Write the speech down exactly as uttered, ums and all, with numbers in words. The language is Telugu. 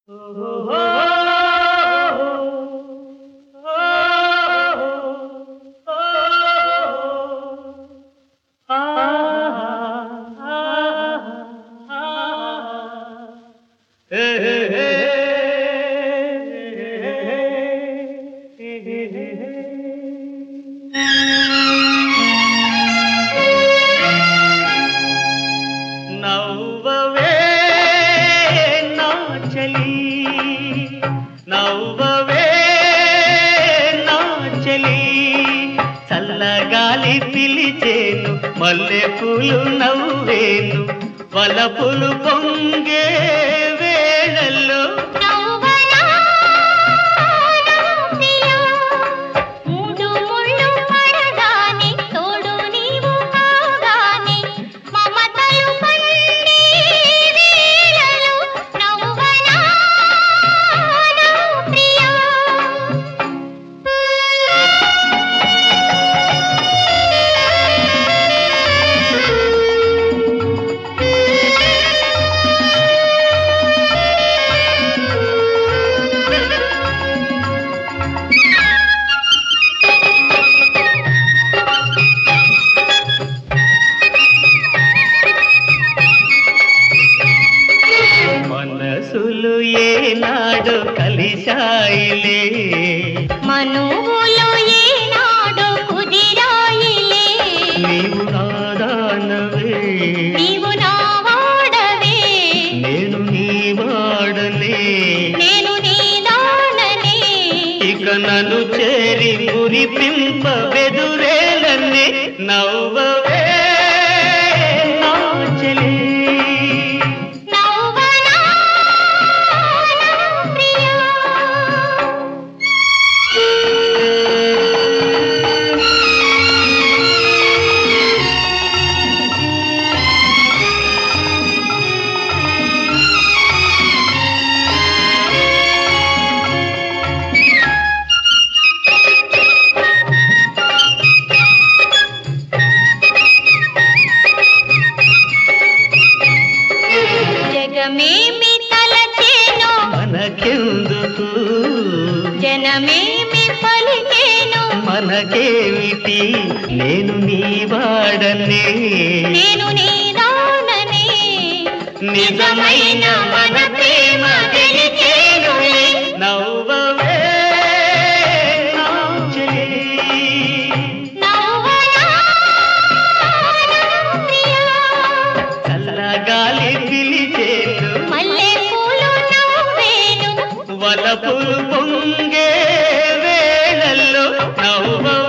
నవ్వవే నా చలి నవ్వవే నా చలి చల్లగాలి పిలిచేను మల్లె పూలు నవ్వేను వలపులు పొంగే వేళల్లో మనసులు ఏనాడు కలిశాయిలే మనువులు ఏనాడు కుదిరాయిలే నీవు నాదానవే నీవు నా వాడవే నేను నీ వాడనే నేను నీ దాననే ఇక నన్ను చేరి మురిపింప వెదురేలనే నవ్వవే నా చెలి జగమేమి తలచేను మనకెందుకు జనమేమి పలికేను మనకేమిటి నేను నీ వాడనే నేను నీ దాననే నిజమైన మన ప్రేమ గెలిచేను నవ్వవే నా చెలి నవ్వనా ప్రియా చల్లగాలి పిలిచేను మల్లె పూలు నవ్వేను వలపులు పొంగే వేళల్లో నవ్వవే